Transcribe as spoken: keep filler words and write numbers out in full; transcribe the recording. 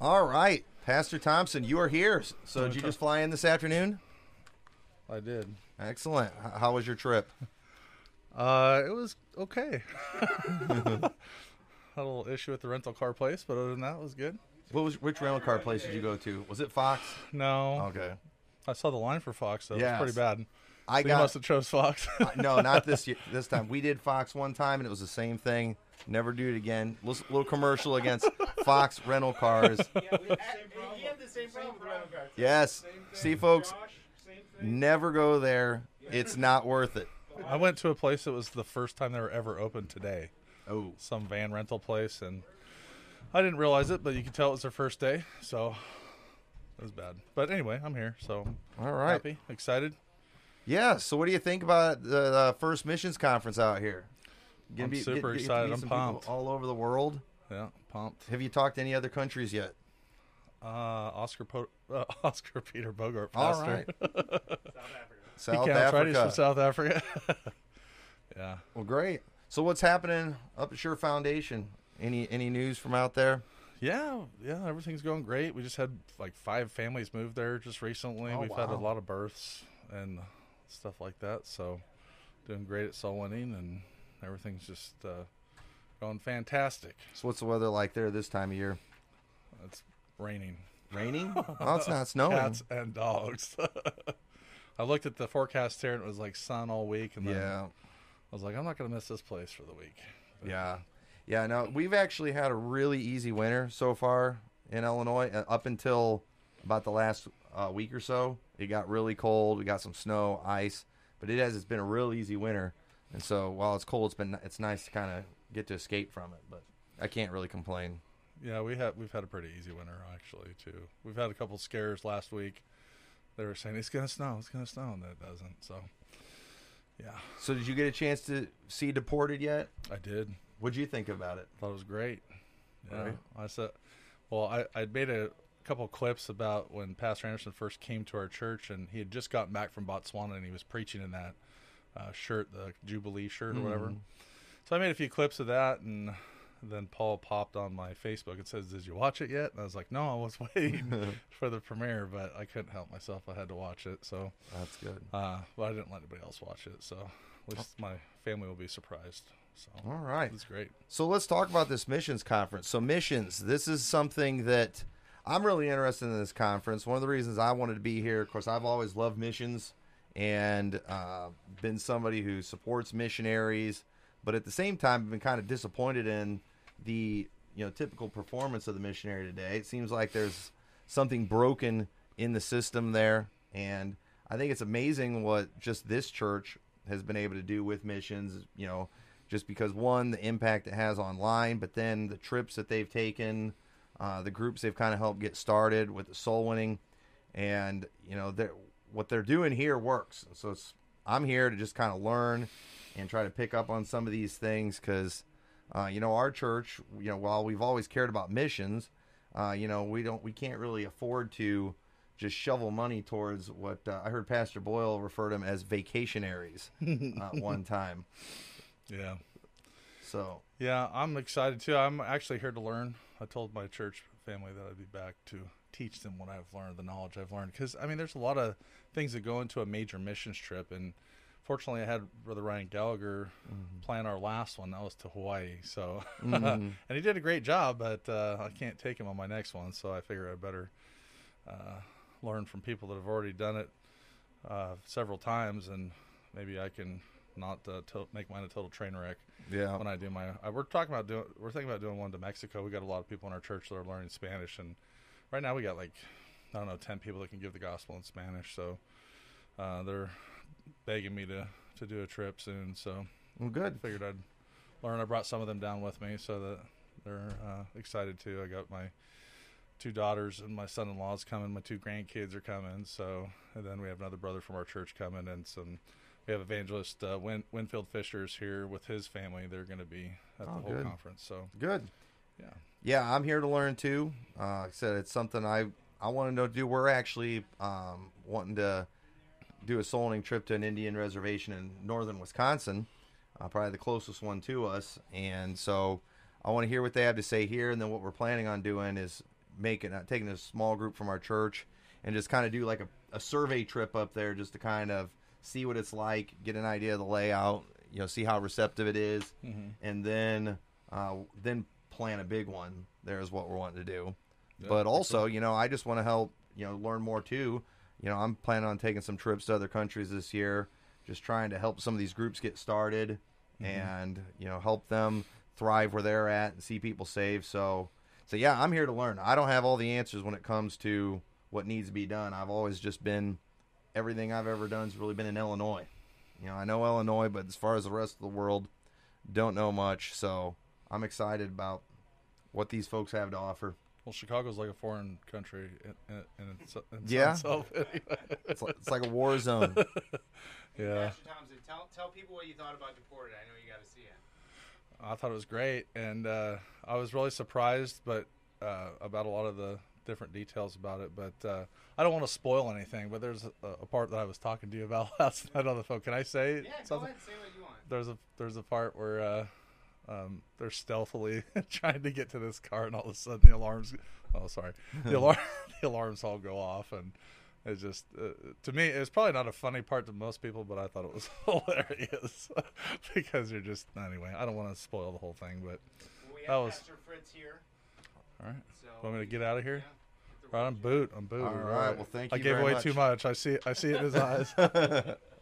All right, Pastor Thompson, you are here. So did you just fly in this afternoon? I did. Excellent. H- How was your trip? Uh, it was okay. Had a little issue with the rental car place, but other than that, it was good. What was which rental car place did you go to? Was it Fox? No. Okay. I saw the line for Fox, though. Yes. It was pretty bad. I So got you must have chose Fox. uh, no, not this year, this time. We did Fox one time, and it was the same thing. Never do it again. Little, little commercial against Fox rental cars. Yeah, we have the same problem. You have the same problem with rental cars. Yes. See, folks, never go there. It's not worth it. I went to a place that was the first time they were ever open today. Oh. Some van rental place, and I didn't realize it, but you could tell it was their first day, so it was bad. But anyway, I'm here, so All right. happy, excited. Yeah. So, what do you think about the, the first missions conference out here? Gonna I'm be- super get- get to excited. meet I'm some people pumped. all over the world. Yeah, pumped. Have you talked to any other countries yet? Uh, Oscar po- uh, Oscar Peter Bogart, All pastor. right. South Africa. South he counts, right? He's Africa. from South Africa. Yeah. Well, great. So, what's happening up at Sure Foundation? Any any news from out there? Yeah, yeah, everything's going great. We just had like five families move there just recently. Oh, We've had a wow. lot of births and stuff like that. So, doing great at soul winning, and everything's just uh, going fantastic. So, what's the weather like there this time of year? It's raining. Raining? Oh, it's not snowing. Cats and dogs. I looked at the forecast here, and it was like sun all week. And then Yeah. I was like, I'm not going to miss this place for the week. But Yeah. Yeah, no, we've actually had a really easy winter so far in Illinois. Uh, up until about the last uh, week or so, it got really cold. We got some snow, ice, but it has it's been a real easy winter. And so while it's cold, it's been it's nice to kind of get to escape from it. But I can't really complain. Yeah, we have we've had a pretty easy winter actually too. We've had a couple scares last week. They were saying it's gonna snow, it's gonna snow, and it doesn't. So, yeah, So did you get a chance to see Deported yet? I did. What'd you think about it? Thought it was great. Yeah, Right. I said, well, I I made a couple clips about when Pastor Anderson first came to our church, and he had just gotten back from Botswana, and he was preaching in that uh, shirt, the Jubilee shirt or whatever. Mhm. So I made a few clips of that, and then Paul popped on my Facebook and says, "Did you watch it yet?" And I was like, "No, I was waiting for the premiere, but I couldn't help myself. I had to watch it." So, That's good. uh, but I didn't let anybody else watch it. So at least my family will be surprised. So All right. it's great. So let's talk about this missions conference. So missions, this is something that I'm really interested in this conference. One of the reasons I wanted to be here, of course, I've always loved missions and uh, been somebody who supports missionaries, but at the same time, I've been kind of disappointed in the you know typical performance of the missionary today. It seems like there's something broken in the system there, and I think it's amazing what just this church has been able to do with missions. You know, just because one, the impact it has online, but then the trips that they've taken, uh, the groups they've kind of helped get started with the soul winning, and you know they're, what they're doing here works. So it's, I'm here to just kind of learn and try to pick up on some of these things because uh, you know our church, you know, while we've always cared about missions, uh, you know we don't we can't really afford to just shovel money towards what uh, I heard Pastor Boyle refer to them as vacationaries uh, one time. Yeah. So Yeah, I'm excited too. I'm actually here to learn. I told my church family that I'd be back to teach them what I've learned, the knowledge I've learned. Because, I mean, there's a lot of things that go into a major missions trip. And fortunately, I had Brother Ryan Gallagher mm-hmm. plan our last one. That was to Hawaii. So, Mhm. and he did a great job, but uh, I can't take him on my next one. So I figure I better uh, learn from people that have already done it uh, several times. And maybe I can not uh, to- make mine a total train wreck yeah, when I do my. I, we're talking about doing. We're thinking about doing one to Mexico. We got a lot of people in our church that are learning Spanish, and right now we got like I don't know ten people that can give the gospel in Spanish. So uh, they're begging me to to do a trip soon. So well, I good. figured I'd learn. I brought some of them down with me, so that they're uh, excited too. I got my two daughters and my son-in-law's coming. My two grandkids are coming. So and then we have another brother from our church coming, and some. We have evangelist uh, Win- Winfield Fisher's here with his family. They're going to be at Oh, the whole good. conference. So Good. yeah, Yeah, I'm here to learn too. Uh, like I said, it's something I I want to do. We're actually um, wanting to do a soul winning trip to an Indian reservation in northern Wisconsin, uh, probably the closest one to us. And so I want to hear what they have to say here. And then what we're planning on doing is making uh, taking a small group from our church and just kind of do like a, a survey trip up there just to kind of see what it's like, get an idea of the layout, you know, see how receptive it is, Mm-hmm. and then uh, then plan a big one. There is what we're wanting to do. Yeah, but also, cool. you know, I just want to help, you know, learn more too. You know, I'm planning on taking some trips to other countries this year, just trying to help some of these groups get started Mm-hmm. and, you know, help them thrive where they're at and see people saved. So, so yeah, I'm here to learn. I don't have all the answers when it comes to what needs to be done. I've always just been, everything I've ever done has really been in Illinois. You know, I know Illinois, but as far as the rest of the world, don't know much. So I'm excited about what these folks have to offer. Well, Chicago's like a foreign country in, in, in, its, in Yeah. itself. Anyway. It's like, it's like a war zone. Yeah. Pastor Thompson, tell, tell people what you thought about Deported. I know you got to see it. I thought it was great, and uh, I was really surprised, but uh, about a lot of the different details about it. But uh, I don't want to spoil anything. But there's a, a part that I was talking to you about last night on the phone. Can I say Yeah, something? go ahead. Say what you want. There's a there's a part where uh, um, they're stealthily trying to get to this car, and all of a sudden the alarms. Oh, sorry, the alarm the alarms all go off, and it's just uh, to me it's probably not a funny part to most people, but I thought it was hilarious because you're just anyway. I don't want to spoil the whole thing, but Well, we that have was Pastor Fritz here. all right. So Want me to get out of here? Yeah, hit the Right, road, I'm Jim. boot. I'm boot. All right. Well, thank you I gave very away much. too much. I see. I see it in his eyes.